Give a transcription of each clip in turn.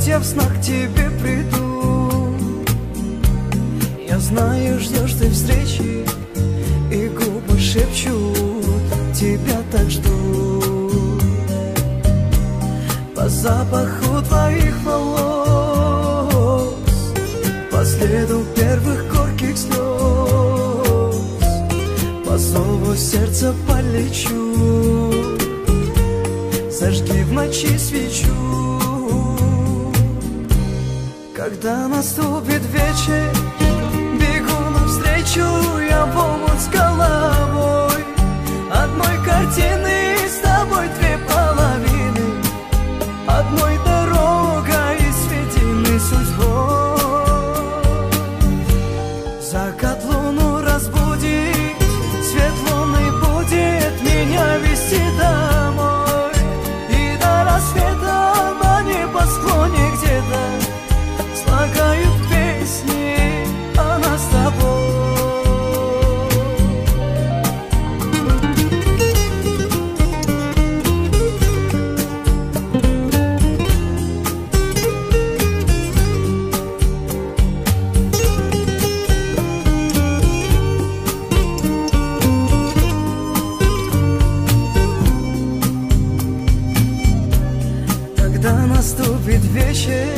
я в снах к тебе приду. Я знаю, ждешь ты встречи, и губы шепчут, тебя так ждут. По запаху твоих волос, по следу первых горьких слез, по зову сердца полечу. Зажги в ночи свечу. Когда наступит вечер, бегу навстречу я в омут с головой. Одной картины с тобой две половины, одной дорогой сведены судьбой. Закат луну разбудит, свет луны будет меня вести домой. И до рассвета на небосклоне где-то слагают песни о нас с тобой. Когда наступит вечер,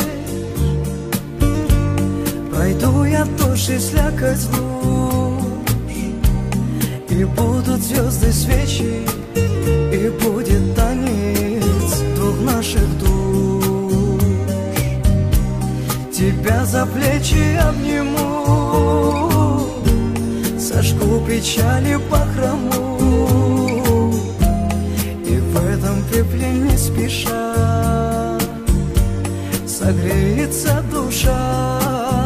пройду я тушь и слякоть луж, и будут звезды свечи, и будет танец двух наших душ. Тебя за плечи обниму, сожгу печали бахрому, и в этом пепле не спеша согреется душа.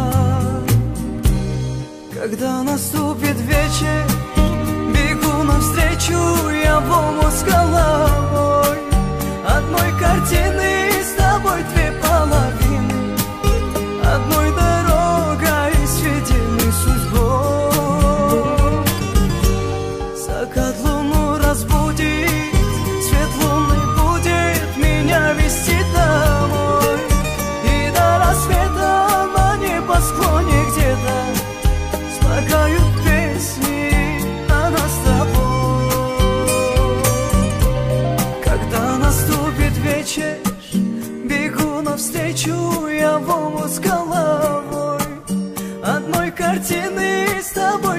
Когда наступит вечер, бегу навстречу я в омут с головой. Одной картины с тобой две половины, одной дорогой сведены судьбой. Закат луну разбудит, свет луны будет меня вести домой. И до рассвета на небосклоне где-то слагают песни о нас с тобой. Когда наступит вечер, бегу навстречу я в омут с головой. Одной картины с тобой